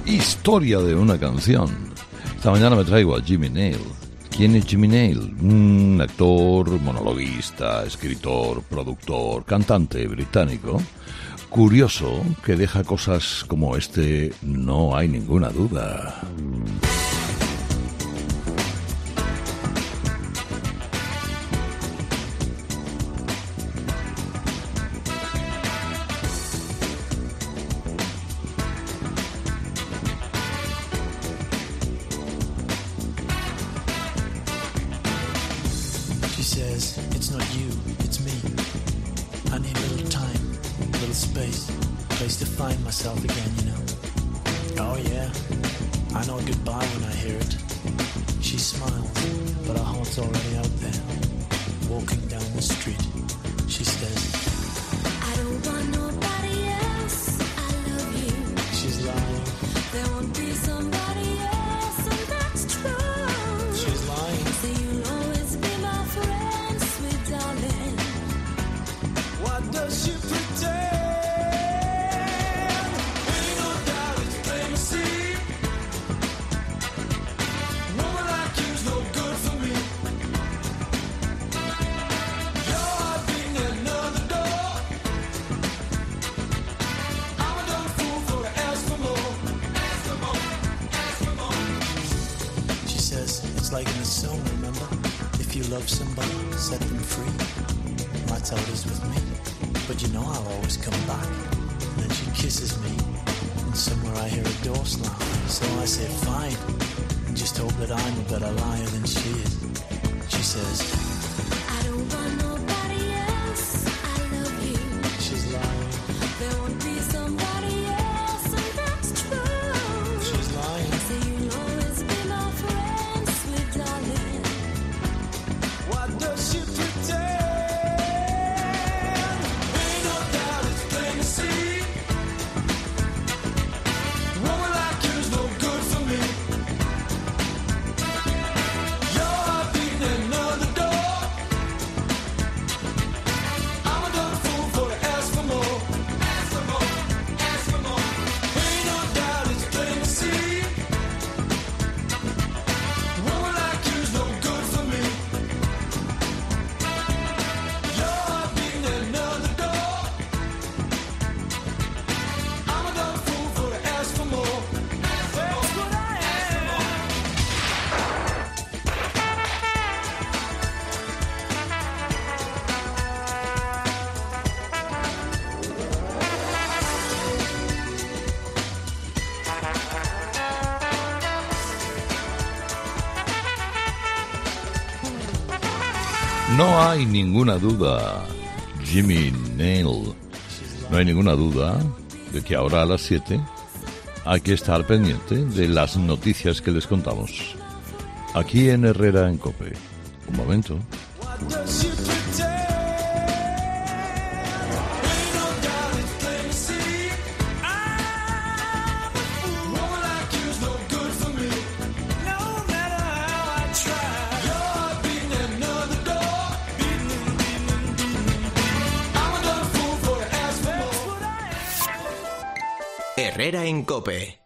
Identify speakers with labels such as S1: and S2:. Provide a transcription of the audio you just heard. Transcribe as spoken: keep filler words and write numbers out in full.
S1: Historia de una canción. Esta mañana me traigo a Jimmy Nail. ¿Quién es Jimmy Nail? Un actor, monologuista, escritor, productor, cantante británico. Curioso, que deja cosas como este, no hay ninguna duda.
S2: Says, it's not you, it's me. I need a little time, a little space, place to find myself again, you know. Oh yeah, I know goodbye when I hear it. She smiles, but her heart's already out there. Walking down the street, she says,
S3: I don't want nobody else, I love you.
S2: She's lying.
S3: There won't be somebody else, and that's true.
S2: She's lying.
S3: So you'll always be my friend, sweet darling.
S2: What does she pretend? Ain't no doubt it's plain to see. Woman like you's no good for me. Your heart beating at another door. I'm a dumb fool for to ask for more. Ask for more. Ask for more. She says it's like in the song, remember? If you love somebody, set them free. That's how it is with me. But you know I'll always come back. And then she kisses me. And somewhere I hear a door slam. So I say fine. And just hope that I'm a better liar than she is. She says,
S3: I don't want nobody else, I love you.
S2: she's lying.
S3: There won't be somebody else, and that's true.
S2: She's lying.
S3: So you'll always be my friend, sweet darling.
S2: What does she pretend? Ain't no doubt it's plain to see. Woman like you's no good for me. Your heart beating at another door. I'm a dumb fool for to ask for more. Ask for more. Ask for more. Ain't no doubt it's plain to see. Woman like you's no good for me. Your heart beating at another door. I'm a dumb fool for to ask for more. That's what I am.
S1: No hay ninguna duda, Jimmy Nail. No hay ninguna duda de que ahora a las siete hay que estar pendiente de las noticias que les contamos. Aquí en Herrera en COPE. Un momento.
S2: What does she pretend? Ain't no doubt it's plain to see. I'm a fool. Woman like you's no good for me. No matter how I try. Your heart beating at another door. Beating and beating and beating and beating. I'm a dumb fool for to ask for more.
S4: Herrera en COPE.